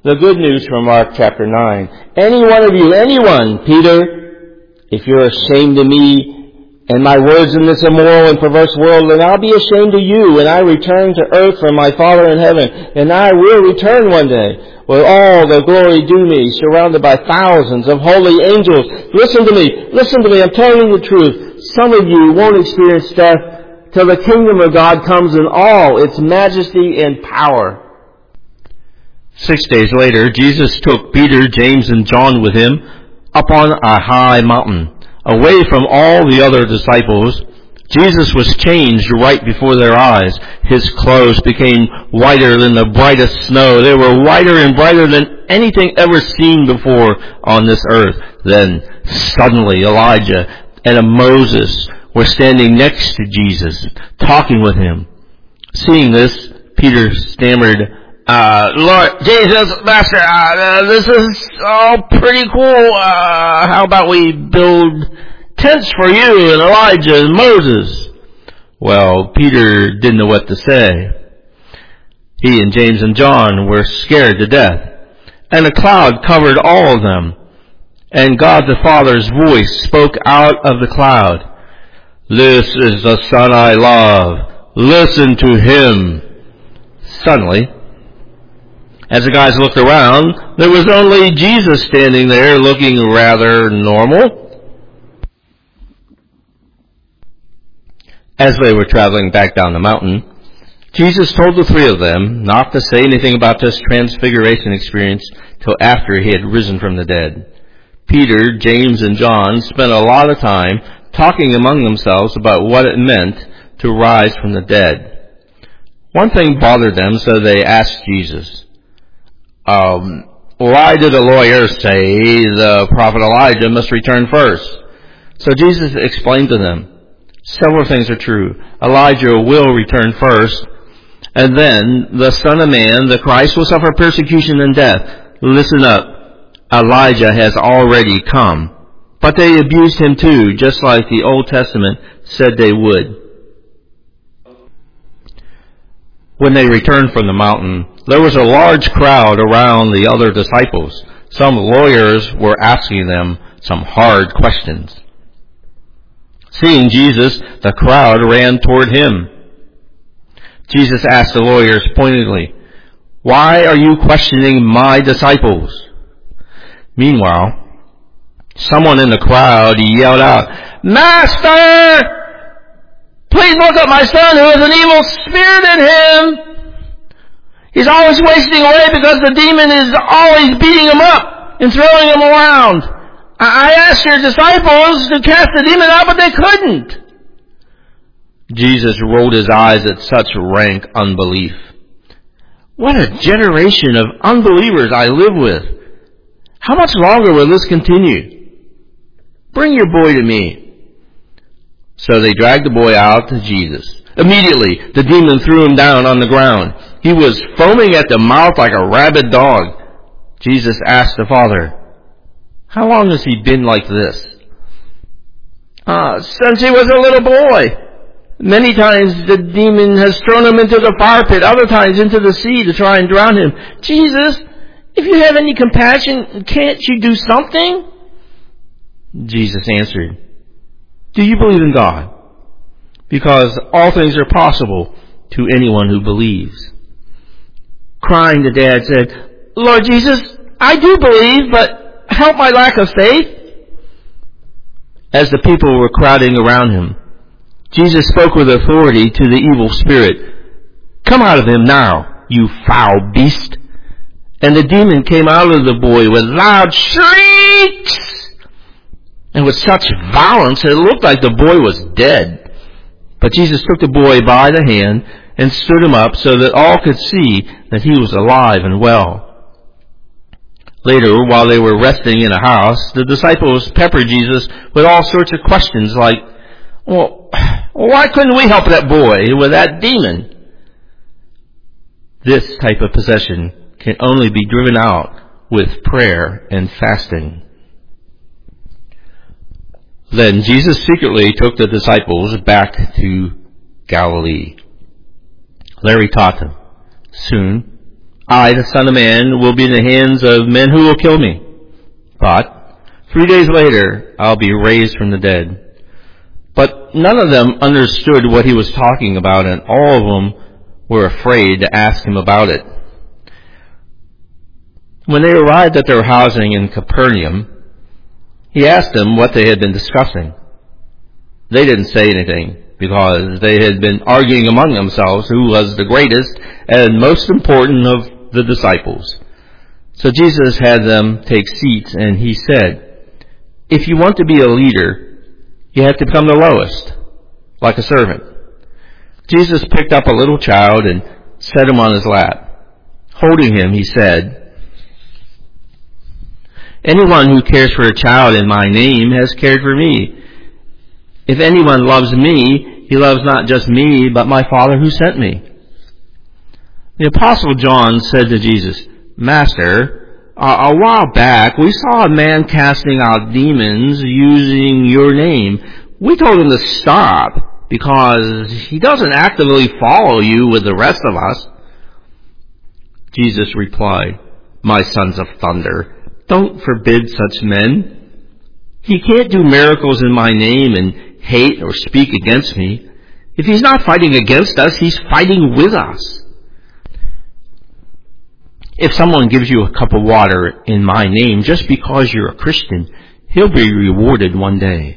The good news from Mark chapter 9. Any one of you, anyone, Peter, if you're ashamed of me and my words in this immoral and perverse world, then I'll be ashamed of you when I return to earth from my Father in heaven. And I will return one day with all the glory due me, surrounded by thousands of holy angels. Listen to me, I'm telling you the truth. Some of you won't experience death till the kingdom of God comes in all its majesty and power. 6 days later, Jesus took Peter, James, and John with him up on a high mountain, away from all the other disciples. Jesus was changed right before their eyes. His clothes became whiter than the brightest snow. They were whiter and brighter than anything ever seen before on this earth. Then suddenly Elijah and Moses were standing next to Jesus, talking with him. Seeing this, Peter stammered, Lord Jesus, Master, this is all pretty cool. How about we build tents for you and Elijah and Moses? Well, Peter didn't know what to say. He and James and John were scared to death. And a cloud covered all of them. And God the Father's voice spoke out of the cloud. This is the Son I love. Listen to him. Suddenly, as the guys looked around, there was only Jesus standing there looking rather normal. As they were traveling back down the mountain, Jesus told the three of them not to say anything about this transfiguration experience till after he had risen from the dead. Peter, James, and John spent a lot of time talking among themselves about what it meant to rise from the dead. One thing bothered them, so they asked Jesus, why did the lawyers say the prophet Elijah must return first? So Jesus explained to them, several things are true. Elijah will return first, and then the Son of Man, the Christ, will suffer persecution and death. Listen up. Elijah has already come. But they abused him too, just like the Old Testament said they would. When they returned from the mountain, there was a large crowd around the other disciples. Some lawyers were asking them some hard questions. Seeing Jesus, the crowd ran toward him. Jesus asked the lawyers pointedly, "Why are you questioning my disciples?" Meanwhile, someone in the crowd yelled out, "Master! Please look at my son who has an evil spirit in him. He's always wasting away because the demon is always beating him up and throwing him around. I asked your disciples to cast the demon out, but they couldn't." Jesus rolled his eyes at such rank unbelief. What a generation of unbelievers I live with. How much longer will this continue? Bring your boy to me. So they dragged the boy out to Jesus. Immediately, the demon threw him down on the ground. He was foaming at the mouth like a rabid dog. Jesus asked the father, "How long has he been like this?" "Since he was a little boy. Many times the demon has thrown him into the fire pit, other times into the sea to try and drown him." "Jesus, if you have any compassion, can't you do something?" Jesus answered, "Do you believe in God? Because all things are possible to anyone who believes." Crying, the dad said, "Lord Jesus, I do believe, but help my lack of faith." As the people were crowding around him, Jesus spoke with authority to the evil spirit. "Come out of him now, you foul beast." And the demon came out of the boy with loud shrieks and with such violence that it looked like the boy was dead. But Jesus took the boy by the hand and stood him up so that all could see that he was alive and well. Later, while they were resting in a house, the disciples peppered Jesus with all sorts of questions like, "Well, why couldn't we help that boy with that demon?" This type of possession can only be driven out with prayer and fasting. Then Jesus secretly took the disciples back to Galilee. There he taught them. Soon, I, the Son of Man, will be in the hands of men who will kill me. But 3 days later, I'll be raised from the dead. But none of them understood what he was talking about, and all of them were afraid to ask him about it. When they arrived at their housing in Capernaum, he asked them what they had been discussing. They didn't say anything, because they had been arguing among themselves who was the greatest and most important of the disciples. So Jesus had them take seats, and he said, "If you want to be a leader, you have to become the lowest, like a servant." Jesus picked up a little child and set him on his lap. Holding him, he said, "Anyone who cares for a child in my name has cared for me. If anyone loves me, he loves not just me, but my Father who sent me." The Apostle John said to Jesus, "Master, a while back we saw a man casting out demons using your name. We told him to stop because he doesn't actively follow you with the rest of us." Jesus replied, "My sons of thunder, don't forbid such men. He can't do miracles in my name and hate or speak against me. If he's not fighting against us, he's fighting with us. If someone gives you a cup of water in my name just because you're a Christian, he'll be rewarded one day.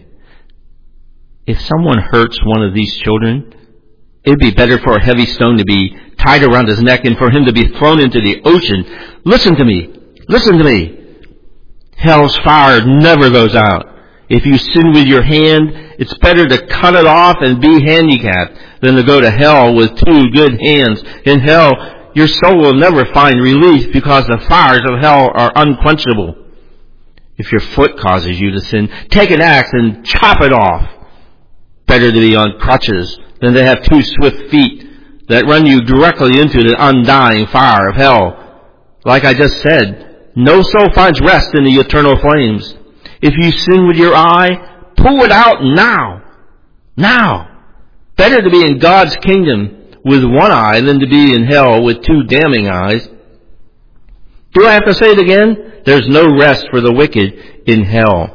If someone hurts one of these children, it'd be better for a heavy stone to be tied around his neck and for him to be thrown into the ocean. Listen to me. Listen to me. Hell's fire never goes out. If you sin with your hand, it's better to cut it off and be handicapped than to go to hell with two good hands. In hell, your soul will never find relief because the fires of hell are unquenchable. If your foot causes you to sin, take an axe and chop it off. Better to be on crutches than to have two swift feet that run you directly into the undying fire of hell. Like I just said, no soul finds rest in the eternal flames. If you sin with your eye, pull it out now. Now. Better to be in God's kingdom with one eye than to be in hell with two damning eyes. Do I have to say it again? There's no rest for the wicked in hell.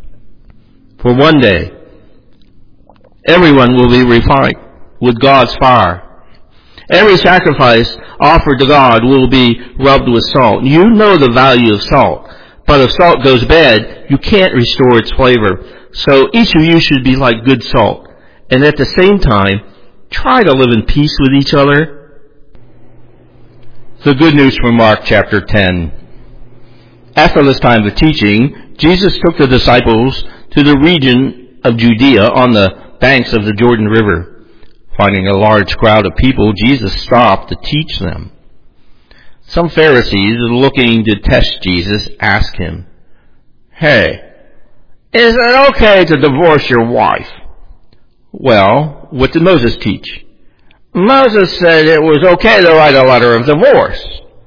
For one day, everyone will be refined with God's fire. Every sacrifice offered to God will be rubbed with salt. You know the value of salt. But if salt goes bad, you can't restore its flavor. So each of you should be like good salt. And at the same time, try to live in peace with each other. The good news from Mark chapter 10. After this time of teaching, Jesus took the disciples to the region of Judea on the banks of the Jordan River. Finding a large crowd of people, Jesus stopped to teach them. Some Pharisees, looking to test Jesus, asked him, "Hey, is it okay to divorce your wife?" "Well, what did Moses teach?" "Moses said it was okay to write a letter of divorce."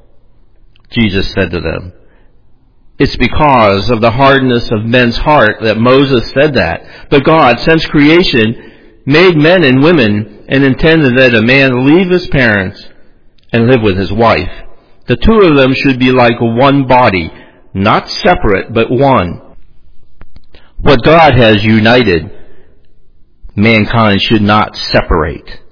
Jesus said to them, "It's because of the hardness of men's heart that Moses said that. But God, since creation, made men and women and intended that a man leave his parents and live with his wife. The two of them should be like one body, not separate, but one. What God has united, mankind should not separate."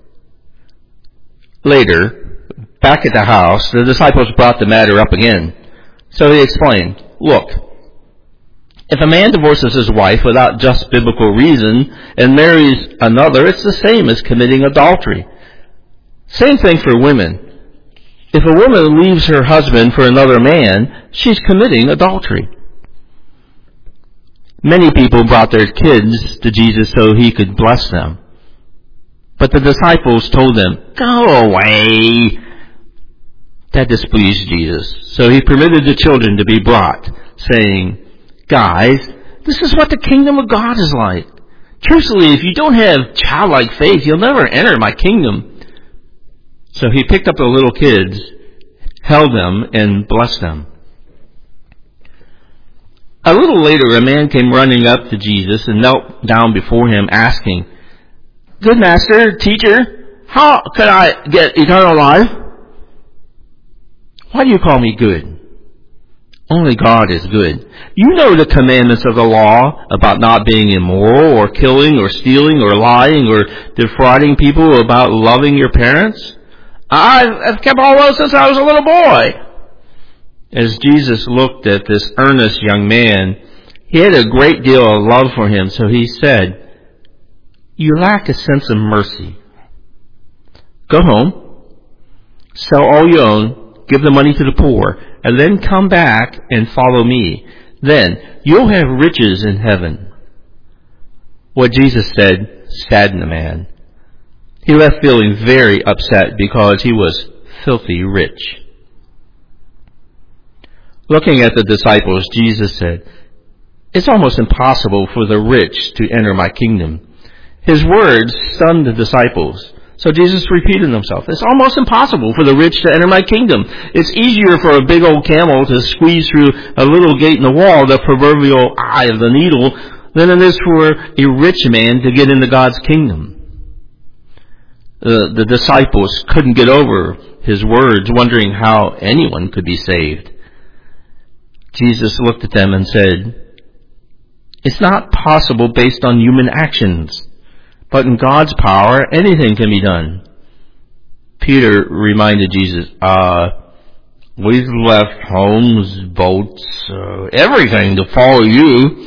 Later, back at the house, the disciples brought the matter up again. So he explained, "Look, if a man divorces his wife without just biblical reason and marries another, it's the same as committing adultery. Same thing for women. If a woman leaves her husband for another man, she's committing adultery." Many people brought their kids to Jesus so he could bless them. But the disciples told them, "Go away." That displeased Jesus. So he permitted the children to be brought, saying, "Guys, this is what the kingdom of God is like. Truthfully, if you don't have childlike faith, you'll never enter my kingdom." So he picked up the little kids, held them, and blessed them. A little later, a man came running up to Jesus and knelt down before him, asking, "Good master, teacher, how could I get eternal life?" Why do you call me good? Only God is good. You know the commandments of the law about not being immoral or killing or stealing or lying or defrauding people, about loving your parents. I've kept all those since I was a little boy. As Jesus looked at this earnest young man, he had a great deal of love for him, so he said, "You lack a sense of mercy. Go home, sell all you own, give the money to the poor, and then come back and follow me. Then you'll have riches in heaven." What Jesus said saddened the man. He left feeling very upset because he was filthy rich. Looking at the disciples, Jesus said, "It's almost impossible for the rich to enter my kingdom." His words stunned the disciples. So Jesus repeated himself. It's almost impossible for the rich to enter my kingdom. It's easier for a big old camel to squeeze through a little gate in the wall, the proverbial eye of the needle, than it is for a rich man to get into God's kingdom. The disciples couldn't get over his words, wondering how anyone could be saved. Jesus looked at them and said, "It's not possible based on human actions. But in God's power, anything can be done." Peter reminded Jesus, "We've left homes, boats, everything to follow you."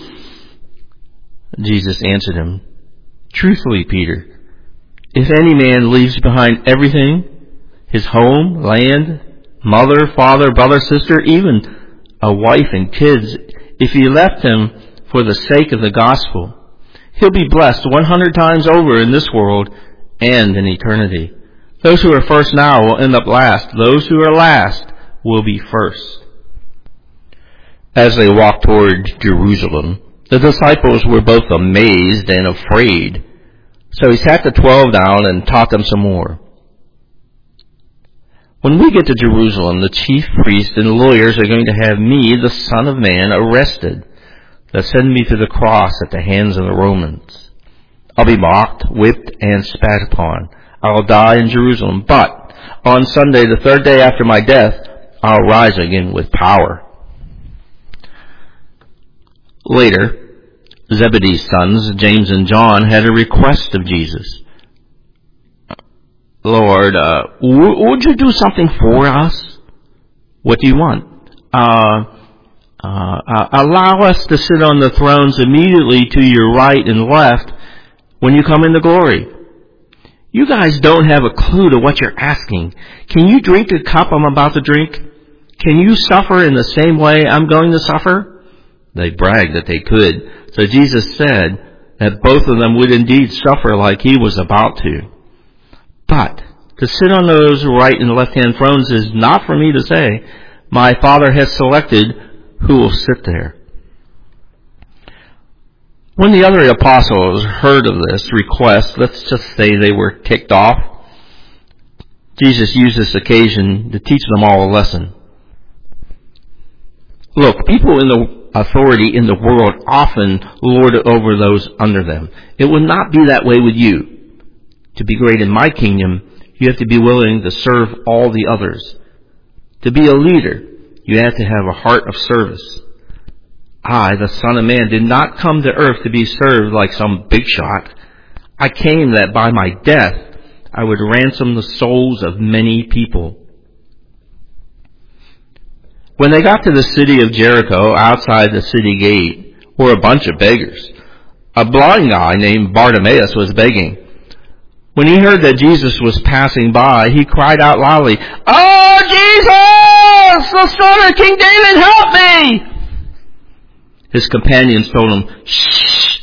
Jesus answered him, "Truthfully, Peter, if any man leaves behind everything, his home, land, mother, father, brother, sister, even a wife and kids, if he left them for the sake of the gospel, he'll be blessed 100 times over in this world and in eternity. Those who are first now will end up last. Those who are last will be first." As they walked toward Jerusalem, the disciples were both amazed and afraid. So he sat the 12 down and taught them some more. "When we get to Jerusalem, the chief priests and lawyers are going to have me, the Son of Man, arrested. They'll send me to the cross at the hands of the Romans. I'll be mocked, whipped, and spat upon. I'll die in Jerusalem, but on Sunday, the third day after my death, I'll rise again with power." Later, Zebedee's sons, James and John, had a request of Jesus. "Lord, would you do something for us?" "What do you want?" Allow us to sit on the thrones immediately to your right and left when you come into glory." "You guys don't have a clue to what you're asking. Can you drink the cup I'm about to drink? Can you suffer in the same way I'm going to suffer?" They bragged that they could. So Jesus said that both of them would indeed suffer like he was about to. But to sit on those right and left-hand thrones is not for me to say. My Father has selected who will sit there. When the other apostles heard of this request, let's just say they were ticked off, Jesus used this occasion to teach them all a lesson. Look, people in the authority in the world often lord it over those under them. It will not be that way with you. To be great in my kingdom, you have to be willing to serve all the others. To be a leader, you have to have a heart of service. I, the Son of Man, did not come to earth to be served like some big shot. I came that by my death I would ransom the souls of many people. When they got to the city of Jericho, outside the city gate were a bunch of beggars. A blind guy named Bartimaeus was begging. When he heard that Jesus was passing by, he cried out loudly, "Oh, Jesus, the Son of King David, help me!" His companions told him, "Shh."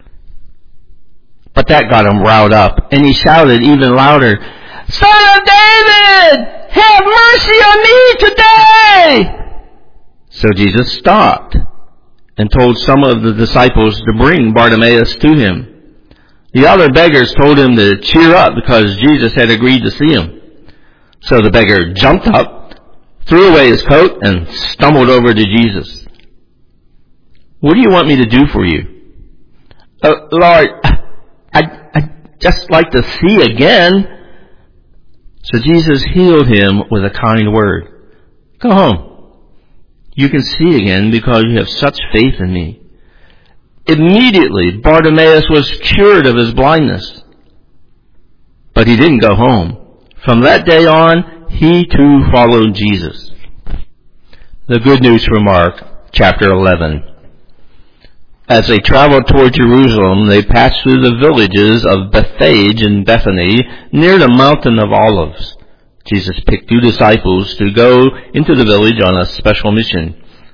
But that got him riled up, and he shouted even louder, "Son of David, have mercy on me today!" So Jesus stopped and told some of the disciples to bring Bartimaeus to him. The other beggars told him to cheer up because Jesus had agreed to see him. So the beggar jumped up, threw away his coat, and stumbled over to Jesus. "What do you want me to do for you?" "Lord, I'd just like to see again." So Jesus healed him with a kind word. Go home. You can see again because you have such faith in me." Immediately, Bartimaeus was cured of his blindness. But he didn't go home. From that day on, he too followed Jesus. The good news from Mark, chapter 11. As they traveled toward Jerusalem, they passed through the villages of Bethphage and Bethany, near the mountain of Olives. Jesus picked 2 disciples to go into the village on a special mission.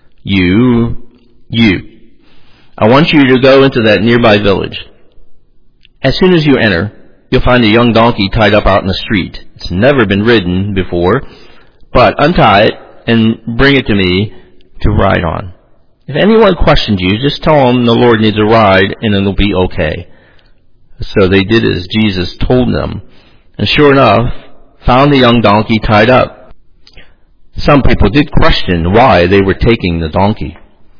I want you to go into that nearby village. As soon as you enter, you'll find a young donkey tied up out in the street. It's never been ridden before, but untie it and bring it to me to ride on. If anyone questions you, just tell them the Lord needs a ride and it'll be okay. So they did as Jesus told them, and sure enough, found the young donkey tied up. Some people did question why they were taking the donkey.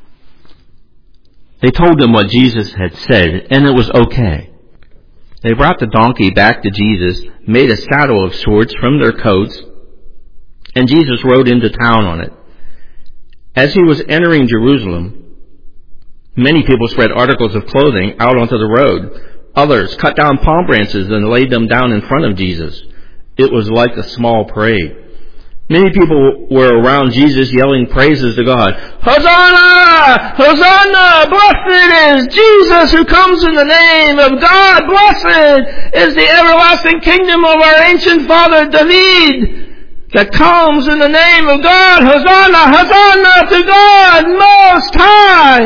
They told them what Jesus had said, and it was okay. They brought the donkey back to Jesus, made a saddle of sorts from their coats, and Jesus rode into town on it. As he was entering Jerusalem, many people spread articles of clothing out onto the road. Others cut down palm branches and laid them down in front of Jesus. It was like a small parade. Many people were around Jesus yelling praises to God. "Hosanna! Hosanna! Blessed is Jesus who comes in the name of God! Blessed is the everlasting kingdom of our ancient father David that comes in the name of God! Hosanna! Hosanna to God Most High!"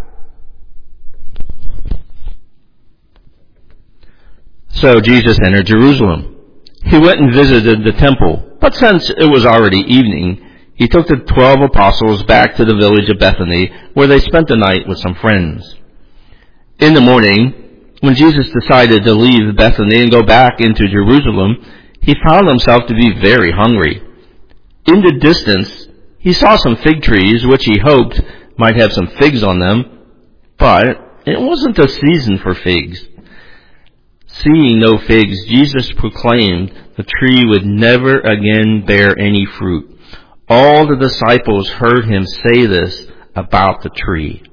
So Jesus entered Jerusalem. He went and visited the temple. But since it was already evening, he took the 12 apostles back to the village of Bethany, where they spent the night with some friends. In the morning, when Jesus decided to leave Bethany and go back into Jerusalem, he found himself to be very hungry. In the distance, he saw some fig trees, which he hoped might have some figs on them, but it wasn't the season for figs. Seeing no figs, Jesus proclaimed the tree would never again bear any fruit. All the disciples heard him say this about the tree.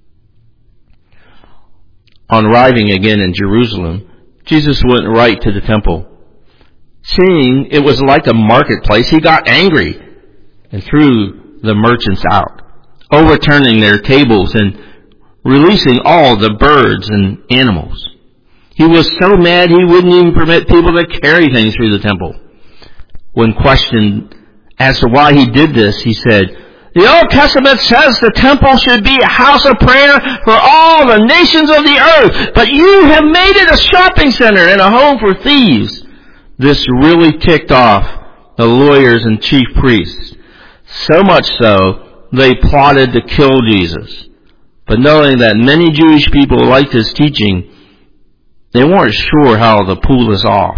On arriving again in Jerusalem, Jesus went right to the temple. Seeing it was like a marketplace, he got angry and threw the merchants out, overturning their tables and releasing all the birds and animals. He was so mad he wouldn't even permit people to carry things through the temple. When questioned as to why he did this, he said, "The Old Testament says the temple should be a house of prayer for all the nations of the earth, but you have made it a shopping center and a home for thieves." This really ticked off the lawyers and chief priests. So much so, they plotted to kill Jesus. But knowing that many Jewish people liked his teaching, they weren't sure how to pull this off.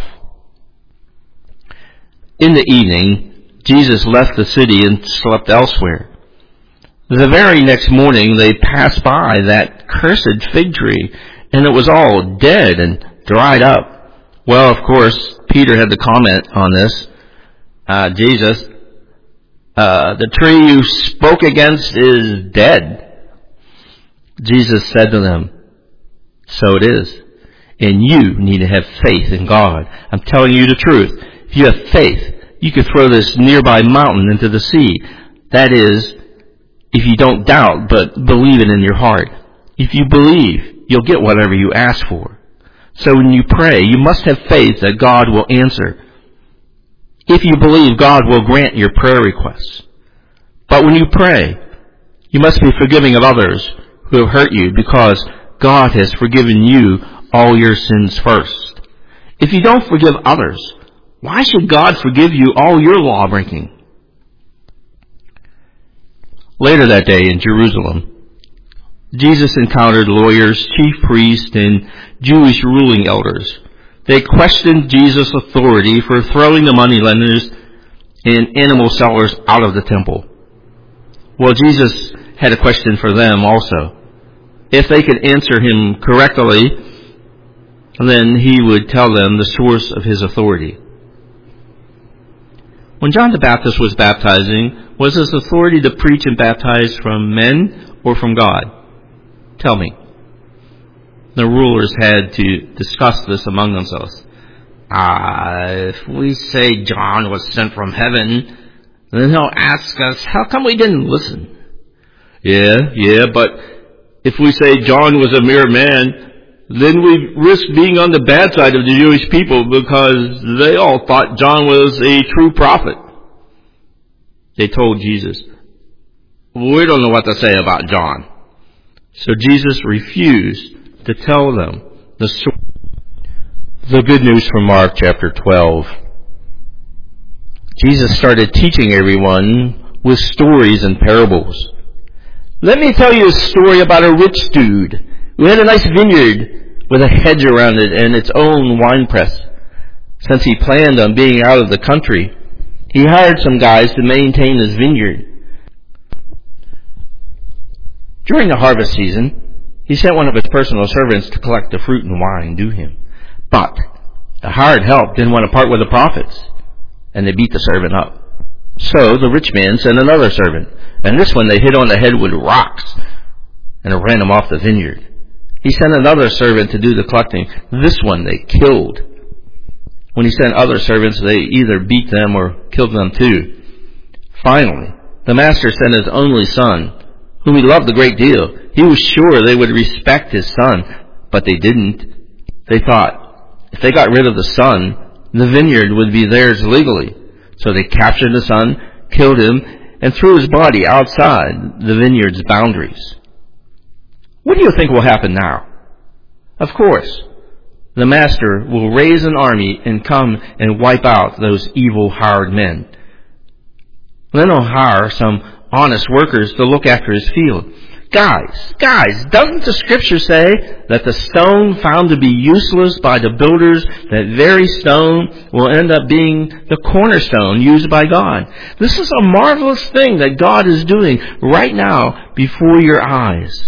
In the evening, Jesus left the city and slept elsewhere. The very next morning, they passed by that cursed fig tree, and it was all dead and dried up. Well, of course, Peter had to comment on this. Jesus, the tree you spoke against is dead. Jesus said to them, "So it is. And you need to have faith in God. I'm telling you the truth. If you have faith, you could throw this nearby mountain into the sea. That is, if you don't doubt, but believe it in your heart. If you believe, you'll get whatever you ask for. So when you pray, you must have faith that God will answer. If you believe, God will grant your prayer requests. But when you pray, you must be forgiving of others who have hurt you, because God has forgiven you all your sins first. If you don't forgive others, why should God forgive you all your law-breaking?" Later that day in Jerusalem, Jesus encountered lawyers, chief priests, and Jewish ruling elders. They questioned Jesus' authority for throwing the moneylenders and animal sellers out of the temple. Well, Jesus had a question for them also. If they could answer him correctly, then he would tell them the source of his authority. When John the Baptist was baptizing, was his authority to preach and baptize from men or from God? Tell me. The rulers had to discuss this among themselves. If we say John was sent from heaven, then he'll ask us, how come we didn't listen? Yeah, but if we say John was a mere man, then we risk being on the bad side of the Jewish people because they all thought John was a true prophet. They told Jesus, we don't know what to say about John. So Jesus refused to tell them the story. The good news from Mark chapter 12. Jesus started teaching everyone with stories and parables. Let me tell you a story about a rich dude who had a nice vineyard with a hedge around it and its own winepress. Since he planned on being out of the country, he hired some guys to maintain his vineyard. During the harvest season, he sent one of his personal servants to collect the fruit and wine due him. But the hired help didn't want to part with the profits, and they beat the servant up. So the rich man sent another servant, and this one they hit on the head with rocks and ran him off the vineyard. He sent another servant to do the collecting. This one they killed. When he sent other servants, they either beat them or killed them too. Finally, the master sent his only son, whom he loved a great deal. He was sure they would respect his son, but they didn't. They thought, if they got rid of the son, the vineyard would be theirs legally. So they captured the son, killed him, and threw his body outside the vineyard's boundaries. What do you think will happen now? Of course, the master will raise an army and come and wipe out those evil hired men. Then he'll hire some honest workers to look after his field. Guys, doesn't the scripture say that the stone found to be useless by the builders, that very stone will end up being the cornerstone used by God? This is a marvelous thing that God is doing right now before your eyes.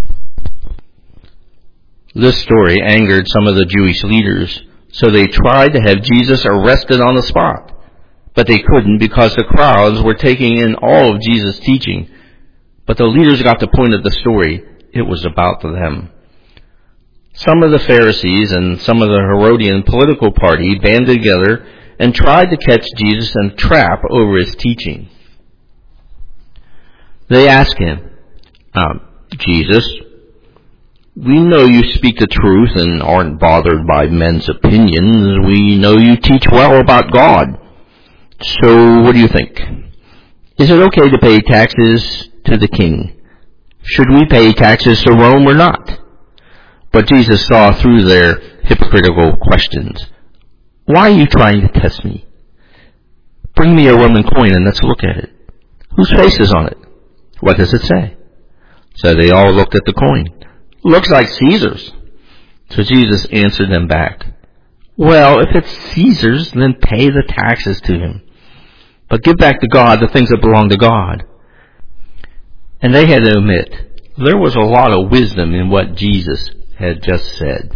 This story angered some of the Jewish leaders, so they tried to have Jesus arrested on the spot. But they couldn't because the crowds were taking in all of Jesus' teaching. But the leaders got the point of the story. It was about them. Some of the Pharisees and some of the Herodian political party banded together and tried to catch Jesus in a trap over his teaching. They asked him, Jesus, we know you speak the truth and aren't bothered by men's opinions. We know you teach well about God. So what do you think? Is it okay to pay taxes to the king? Should we pay taxes to Rome or not? But Jesus saw through their hypocritical questions. Why are you trying to test me? Bring me a Roman coin and let's look at it. Whose face is on it? What does it say? So they all looked at the coin. Looks like Caesar's. So Jesus answered them back. Well, if it's Caesar's, then pay the taxes to him. But give back to God the things that belong to God. And they had to admit, there was a lot of wisdom in what Jesus had just said.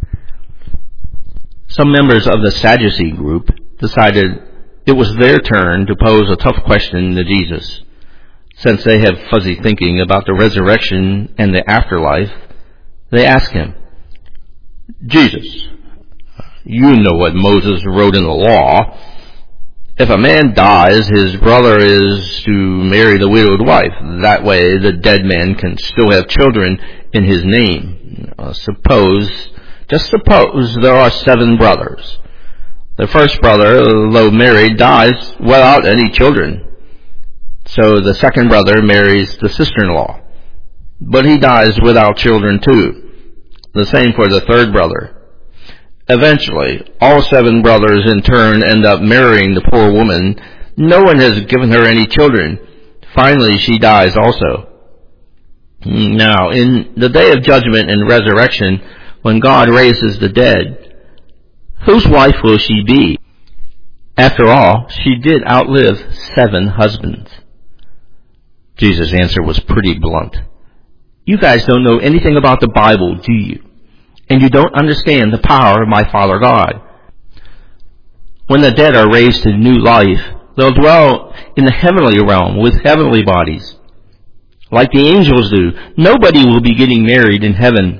Some members of the Sadducee group decided it was their turn to pose a tough question to Jesus. Since they have fuzzy thinking about the resurrection and the afterlife, they asked him, Jesus, you know what Moses wrote in the law. If a man dies, his brother is to marry the widowed wife. That way the dead man can still have children in his name. Just suppose there are 7 brothers. The first brother, though married, dies without any children. So the second brother marries the sister-in-law. But he dies without children too. The same for the third brother. Eventually, all 7 brothers in turn end up marrying the poor woman. No one has given her any children. Finally, she dies also. Now, in the day of judgment and resurrection, when God raises the dead, whose wife will she be? After all, she did outlive 7 husbands. Jesus' answer was pretty blunt. You guys don't know anything about the Bible, do you? And you don't understand the power of my Father God. When the dead are raised to new life, They'll dwell in the heavenly realm with heavenly bodies, like the angels do. Nobody will be getting married in heaven.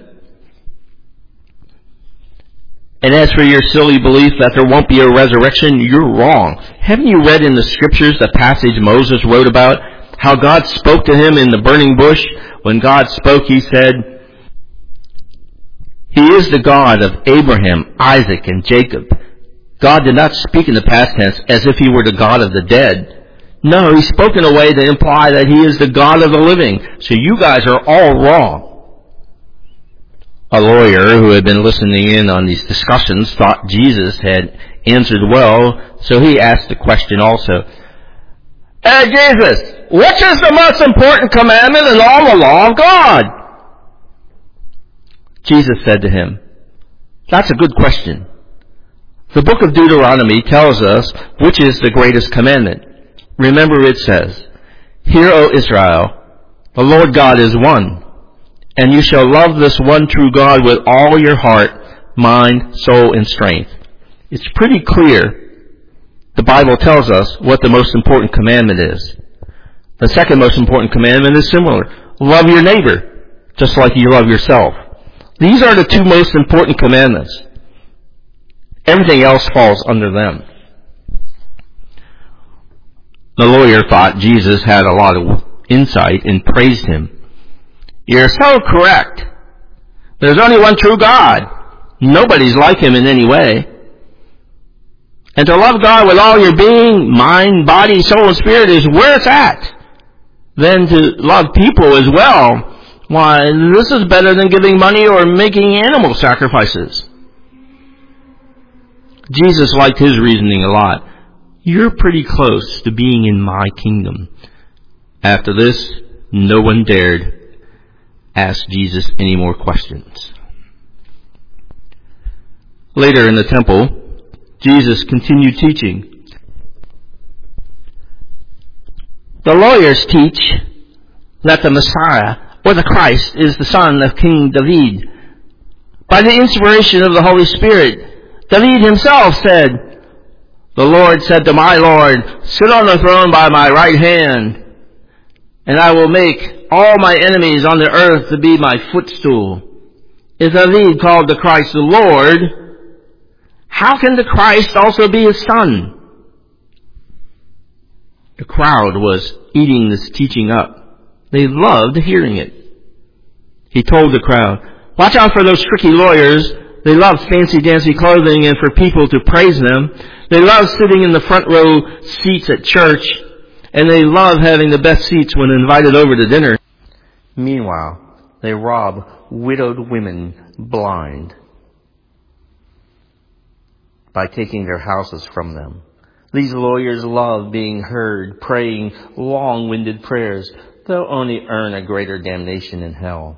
And as for your silly belief that there won't be a resurrection, you're wrong. Haven't you read in the scriptures the passage Moses wrote about how God spoke to him in the burning bush? When God spoke, he said, He is the God of Abraham, Isaac, and Jacob. God did not speak in the past tense as if he were the God of the dead. No, he spoke in a way to imply that he is the God of the living. So you guys are all wrong. A lawyer who had been listening in on these discussions thought Jesus had answered well, so he asked the question also. Hey, Jesus, which is the most important commandment in all the law of God? Jesus said to him, that's a good question. The book of Deuteronomy tells us which is the greatest commandment. Remember it says, Hear, O Israel, the Lord God is one. And you shall love this one true God with all your heart, mind, soul, and strength. It's pretty clear. The Bible tells us what the most important commandment is. The second most important commandment is similar. Love your neighbor, just like you love yourself. These are the two most important commandments. Everything else falls under them. The lawyer thought Jesus had a lot of insight and praised him. You're so correct. There's only one true God. Nobody's like him in any way. And to love God with all your being, mind, body, soul, and spirit is where it's at. Then to love people as well, why, this is better than giving money or making animal sacrifices. Jesus liked his reasoning a lot. You're pretty close to being in my kingdom. After this, no one dared ask Jesus any more questions. Later in the temple, Jesus continued teaching. The lawyers teach that the Messiah, or the Christ, is the son of King David. By the inspiration of the Holy Spirit, David himself said, The Lord said to my Lord, Sit on the throne by my right hand, and I will make all my enemies on the earth to be my footstool. If David called the Christ the Lord, how can the Christ also be his son? The crowd was eating this teaching up. They loved hearing it. He told the crowd, watch out for those tricky lawyers. They love fancy-dancy clothing and for people to praise them. They love sitting in the front row seats at church. And they love having the best seats when invited over to dinner. Meanwhile, they rob widowed women blind by taking their houses from them. These lawyers love being heard, praying long-winded prayers. They'll only earn a greater damnation in hell.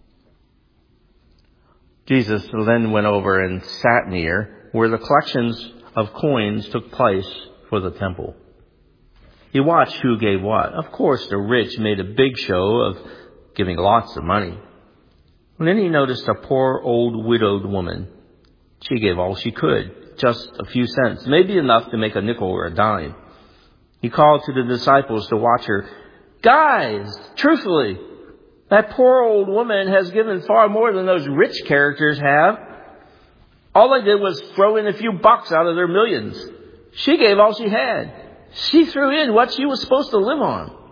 Jesus then went over and sat near where the collections of coins took place for the temple. He watched who gave what. Of course, the rich made a big show of giving lots of money. And then he noticed a poor old widowed woman. She gave all she could, just a few cents, maybe enough to make a nickel or a dime. He called to the disciples to watch her. Guys, truthfully, that poor old woman has given far more than those rich characters have. All they did was throw in a few bucks out of their millions. She gave all she had. She threw in what she was supposed to live on.